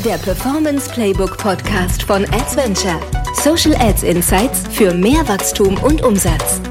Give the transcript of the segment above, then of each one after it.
Der Performance Playbook Podcast von Adventure. Social Ads Insights für mehr Wachstum und Umsatz.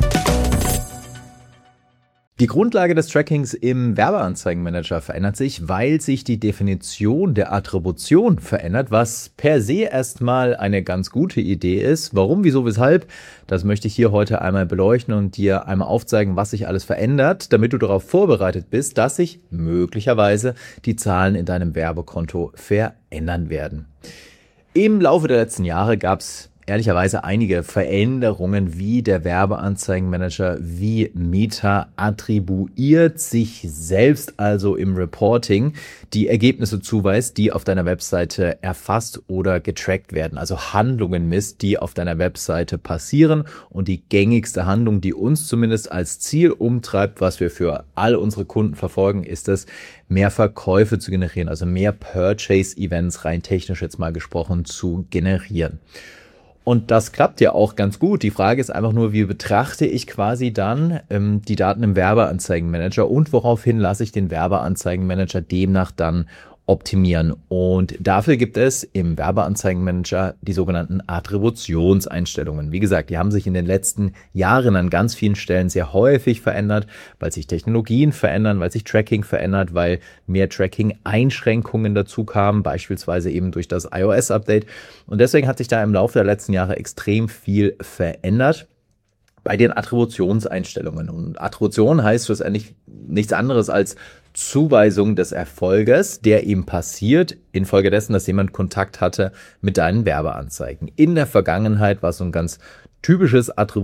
Die Grundlage des Trackings im Werbeanzeigenmanager verändert sich, weil sich die Definition der Attribution verändert, was per se erstmal eine ganz gute Idee ist. Warum, wieso, weshalb, das möchte ich hier heute einmal beleuchten und dir einmal aufzeigen, was sich alles verändert, damit du darauf vorbereitet bist, dass sich möglicherweise die Zahlen in deinem Werbekonto verändern werden. Im Laufe der letzten Jahre gab es ehrlicherweise einige Veränderungen, wie der Werbeanzeigenmanager, wie Meta attribuiert sich selbst, also im Reporting, die Ergebnisse zuweist, die auf deiner Webseite erfasst oder getrackt werden, also Handlungen misst, die auf deiner Webseite passieren. Und die gängigste Handlung, die uns zumindest als Ziel umtreibt, was wir für all unsere Kunden verfolgen, ist es, mehr Verkäufe zu generieren, also mehr Purchase-Events, rein technisch jetzt mal gesprochen, zu generieren. Und das klappt ja auch ganz gut. Die Frage ist einfach nur, wie betrachte ich quasi dann die Daten im Werbeanzeigenmanager und woraufhin lasse ich den Werbeanzeigenmanager demnach dann optimieren. Und dafür gibt es im Werbeanzeigenmanager die sogenannten Attributionseinstellungen. Wie gesagt, die haben sich in den letzten Jahren an ganz vielen Stellen sehr häufig verändert, weil sich Technologien verändern, weil sich Tracking verändert, weil mehr Tracking-Einschränkungen dazu kamen, beispielsweise eben durch das iOS-Update. Und deswegen hat sich da im Laufe der letzten Jahre extrem viel verändert bei den Attributionseinstellungen. Und Attribution heißt schlussendlich nichts anderes als Zuweisung des Erfolges, der ihm passiert, infolgedessen, dass jemand Kontakt hatte mit deinen Werbeanzeigen. In der Vergangenheit war so eine ganz typische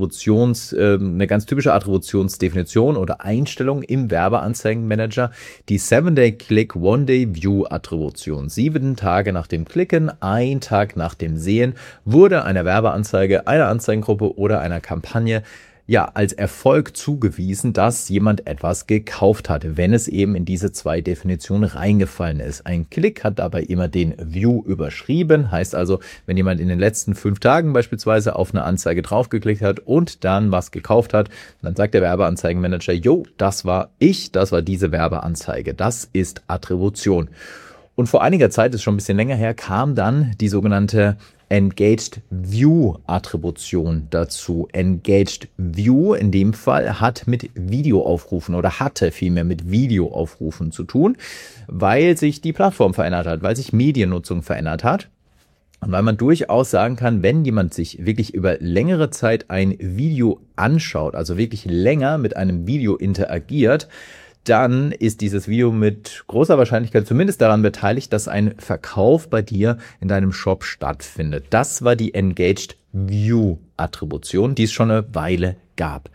Attributionsdefinition oder Einstellung im Werbeanzeigenmanager, die 7-Day-Click, 1-Day-View-Attribution. 7 Tage nach dem Klicken, 1 Tag nach dem Sehen wurde einer Werbeanzeige, einer Anzeigengruppe oder einer Kampagne als Erfolg zugewiesen, dass jemand etwas gekauft hat, wenn es eben in diese 2 Definitionen reingefallen ist. Ein Klick hat dabei immer den View überschrieben, heißt also, wenn jemand in den letzten 5 Tagen beispielsweise auf eine Anzeige draufgeklickt hat und dann was gekauft hat, dann sagt der Werbeanzeigenmanager, das war ich, das war diese Werbeanzeige, das ist Attribution. Und vor einiger Zeit, ist schon ein bisschen länger her, kam dann die sogenannte Engaged View Attribution dazu. Engaged View in dem Fall hat mit Videoaufrufen oder hatte vielmehr mit Videoaufrufen zu tun, weil sich die Plattform verändert hat, weil sich Mediennutzung verändert hat. Und weil man durchaus sagen kann, wenn jemand sich wirklich über längere Zeit ein Video anschaut, also wirklich länger mit einem Video interagiert, dann ist dieses Video mit großer Wahrscheinlichkeit zumindest daran beteiligt, dass ein Verkauf bei dir in deinem Shop stattfindet. Das war die Engaged View Attribution, die es schon eine Weile gab.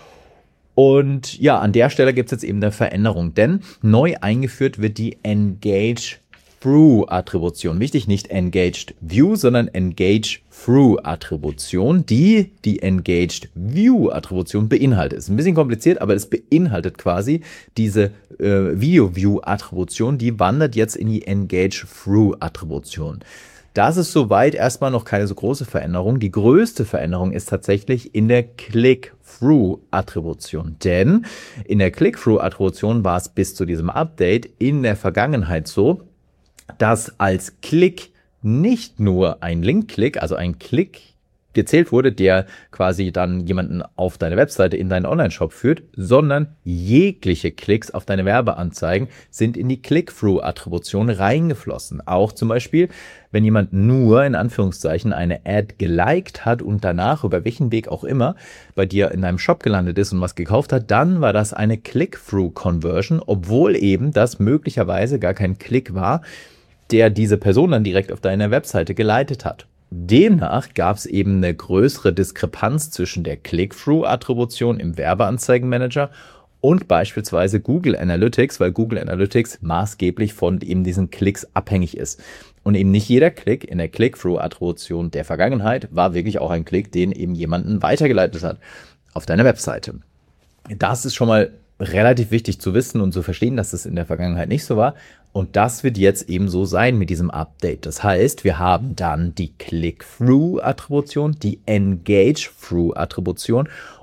Und an der Stelle gibt es jetzt eben eine Veränderung, denn neu eingeführt wird die Engage Through Attribution. Wichtig, nicht Engaged View, sondern Engage Through Attribution, die Engaged View Attribution beinhaltet. Ist ein bisschen kompliziert, aber es beinhaltet quasi diese Video View Attribution, die wandert jetzt in die Engage Through Attribution. Das ist soweit erstmal noch keine so große Veränderung. Die größte Veränderung ist tatsächlich in der Click-Through-Attribution. Denn in der Click-Through-Attribution war es bis zu diesem Update in der Vergangenheit so, dass als Klick nicht nur ein Link-Klick, also ein Klick gezählt wurde, der quasi dann jemanden auf deine Webseite in deinen Online-Shop führt, sondern jegliche Klicks auf deine Werbeanzeigen sind in die Click-Through-Attribution reingeflossen. Auch zum Beispiel, wenn jemand nur in Anführungszeichen eine Ad geliked hat und danach über welchen Weg auch immer bei dir in deinem Shop gelandet ist und was gekauft hat, dann war das eine Click-Through-Conversion, obwohl eben das möglicherweise gar kein Klick war, der diese Person dann direkt auf deine Webseite geleitet hat. Demnach gab es eben eine größere Diskrepanz zwischen der Click-Through-Attribution im Werbeanzeigenmanager und beispielsweise Google Analytics, weil Google Analytics maßgeblich von eben diesen Klicks abhängig ist. Und eben nicht jeder Klick in der Click-Through-Attribution der Vergangenheit war wirklich auch ein Klick, den eben jemanden weitergeleitet hat auf deine Webseite. Das ist schon mal relativ wichtig zu wissen und zu verstehen, dass das in der Vergangenheit nicht so war. Und das wird jetzt eben so sein mit diesem Update. Das heißt, wir haben dann die Click-Through-Attribution, die Engage-Through-Attribution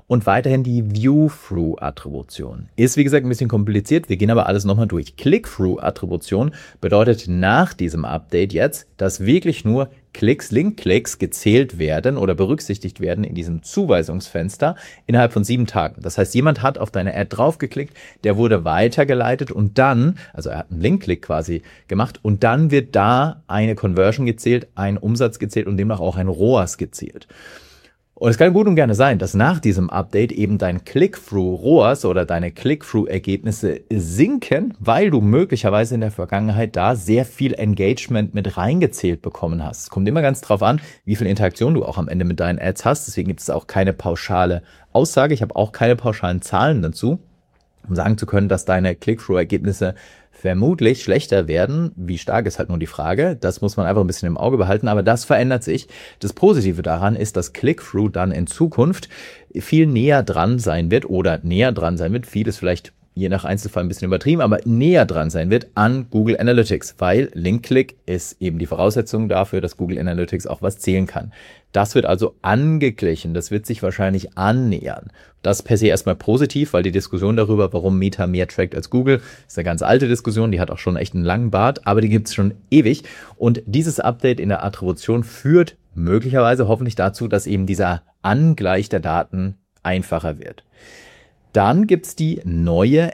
Und weiterhin die View-Through-Attribution. Ist wie gesagt ein bisschen kompliziert, wir gehen aber alles nochmal durch. Click-Through-Attribution bedeutet nach diesem Update jetzt, dass wirklich nur Klicks, Link-Klicks gezählt werden oder berücksichtigt werden in diesem Zuweisungsfenster innerhalb von 7 Tagen. Das heißt, jemand hat auf deine Ad draufgeklickt, der wurde weitergeleitet und dann, also er hat einen Link-Klick quasi gemacht und dann wird da eine Conversion gezählt, ein Umsatz gezählt und demnach auch ein ROAS gezählt. Und es kann gut und gerne sein, dass nach diesem Update eben dein Click-Through-ROAS oder deine Click-Through-Ergebnisse sinken, weil du möglicherweise in der Vergangenheit da sehr viel Engagement mit reingezählt bekommen hast. Es kommt immer ganz drauf an, wie viel Interaktion du auch am Ende mit deinen Ads hast. Deswegen gibt es auch keine pauschale Aussage. Ich habe auch keine pauschalen Zahlen dazu, um sagen zu können, dass deine Click-Through-Ergebnisse vermutlich schlechter werden. Wie stark ist halt nur die Frage. Das muss man einfach ein bisschen im Auge behalten, aber das verändert sich. Das Positive daran ist, dass Click-Through dann in Zukunft viel näher dran sein wird oder näher dran sein wird. Vieles vielleicht je nach Einzelfall ein bisschen übertrieben, aber näher dran sein wird an Google Analytics, weil Link-Click ist eben die Voraussetzung dafür, dass Google Analytics auch was zählen kann. Das wird also angeglichen, das wird sich wahrscheinlich annähern. Das per se erstmal positiv, weil die Diskussion darüber, warum Meta mehr trackt als Google, ist eine ganz alte Diskussion, die hat auch schon echt einen langen Bart, aber die gibt es schon ewig. Und dieses Update in der Attribution führt möglicherweise hoffentlich dazu, dass eben dieser Angleich der Daten einfacher wird. Dann gibt's die neue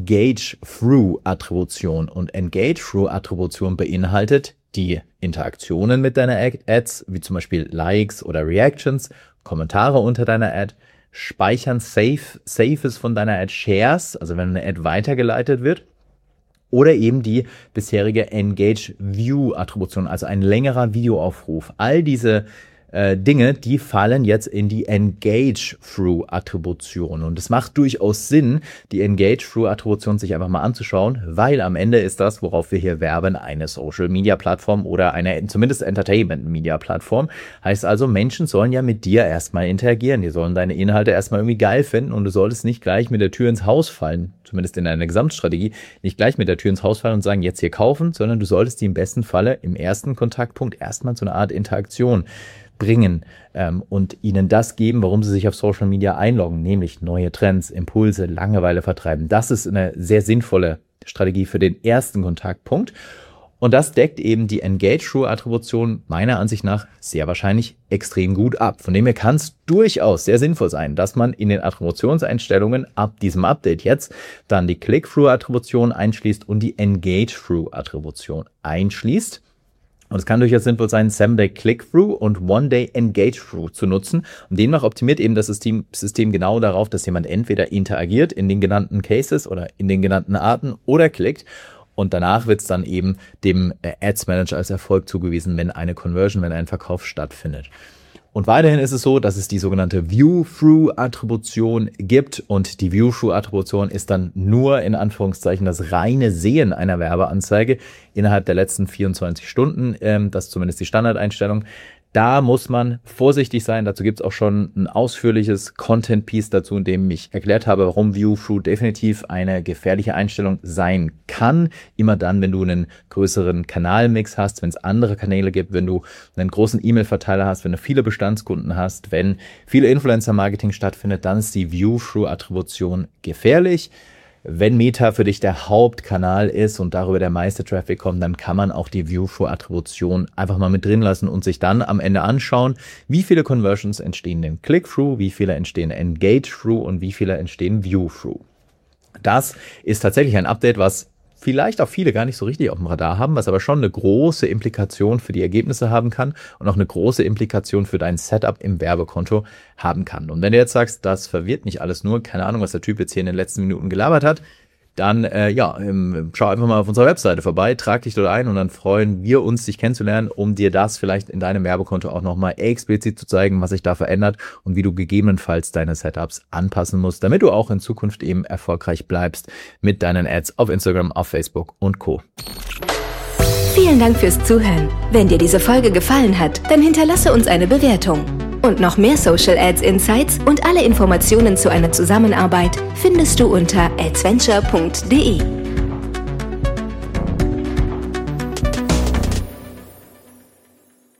Engage-Through-Attribution. Und Engage-Through-Attribution beinhaltet die Interaktionen mit deiner Ads, wie zum Beispiel Likes oder Reactions, Kommentare unter deiner Ad, Speichern Saves von deiner Ad, Shares, also wenn eine Ad weitergeleitet wird, oder eben die bisherige Engage-View-Attribution, also ein längerer Videoaufruf. All diese Dinge, die fallen jetzt in die Engage-Through-Attribution. Und es macht durchaus Sinn, die Engage-Through-Attribution sich einfach mal anzuschauen, weil am Ende ist das, worauf wir hier werben, eine Social-Media-Plattform oder eine zumindest Entertainment-Media-Plattform. Heißt also, Menschen sollen ja mit dir erstmal interagieren. Die sollen deine Inhalte erstmal irgendwie geil finden und du solltest nicht gleich mit der Tür ins Haus fallen, zumindest in deiner Gesamtstrategie, nicht gleich mit der Tür ins Haus fallen und sagen, jetzt hier kaufen, sondern du solltest die im besten Falle im ersten Kontaktpunkt erstmal so eine Art Interaktion bringen und ihnen das geben, warum sie sich auf Social Media einloggen, nämlich neue Trends, Impulse, Langeweile vertreiben. Das ist eine sehr sinnvolle Strategie für den ersten Kontaktpunkt. Und das deckt eben die Engage-Through-Attribution meiner Ansicht nach sehr wahrscheinlich extrem gut ab. Von dem her kann es durchaus sehr sinnvoll sein, dass man in den Attributionseinstellungen ab diesem Update jetzt dann die Click-Through-Attribution einschließt und die Engage-Through-Attribution einschließt. Und es kann durchaus sinnvoll sein, 7-Day Click-Through und 1-Day Engage-Through zu nutzen. Und demnach optimiert eben das System genau darauf, dass jemand entweder interagiert in den genannten Cases oder in den genannten Arten oder klickt. Und danach wird es dann eben dem Ads Manager als Erfolg zugewiesen, wenn eine Conversion, wenn ein Verkauf stattfindet. Und weiterhin ist es so, dass es die sogenannte View-Through-Attribution gibt und die View-Through-Attribution ist dann nur in Anführungszeichen das reine Sehen einer Werbeanzeige innerhalb der letzten 24 Stunden, das ist zumindest die Standardeinstellung. Da muss man vorsichtig sein. Dazu gibt es auch schon ein ausführliches Content-Piece dazu, in dem ich erklärt habe, warum View-Through definitiv eine gefährliche Einstellung sein kann. Immer dann, wenn du einen größeren Kanalmix hast, wenn es andere Kanäle gibt, wenn du einen großen E-Mail-Verteiler hast, wenn du viele Bestandskunden hast, wenn viele Influencer-Marketing stattfindet, dann ist die View-Through-Attribution gefährlich. Wenn Meta für dich der Hauptkanal ist und darüber der meiste Traffic kommt, dann kann man auch die View-Through-Attribution einfach mal mit drin lassen und sich dann am Ende anschauen, wie viele Conversions entstehen denn Click-Through, wie viele entstehen Engage-Through und wie viele entstehen View-Through. Das ist tatsächlich ein Update, was vielleicht auch viele gar nicht so richtig auf dem Radar haben, was aber schon eine große Implikation für die Ergebnisse haben kann und auch eine große Implikation für dein Setup im Werbekonto haben kann. Und wenn du jetzt sagst, das verwirrt mich alles nur, keine Ahnung, was der Typ jetzt hier in den letzten Minuten gelabert hat, dann schau einfach mal auf unserer Webseite vorbei, trag dich dort ein und dann freuen wir uns, dich kennenzulernen, um dir das vielleicht in deinem Werbekonto auch nochmal explizit zu zeigen, was sich da verändert und wie du gegebenenfalls deine Setups anpassen musst, damit du auch in Zukunft eben erfolgreich bleibst mit deinen Ads auf Instagram, auf Facebook und Co. Vielen Dank fürs Zuhören. Wenn dir diese Folge gefallen hat, dann hinterlasse uns eine Bewertung. Und noch mehr Social Ads Insights und alle Informationen zu einer Zusammenarbeit findest du unter adventure.de.